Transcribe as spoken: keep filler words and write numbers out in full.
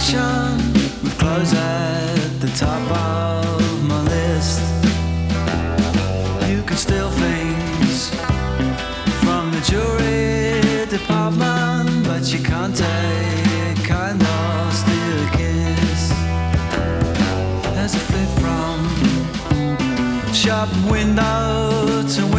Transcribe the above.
fashion with clothes at the top of my list. You can steal things from the jewelry department, but you can't take kind of steal a kiss. There's a flip from shop window to window.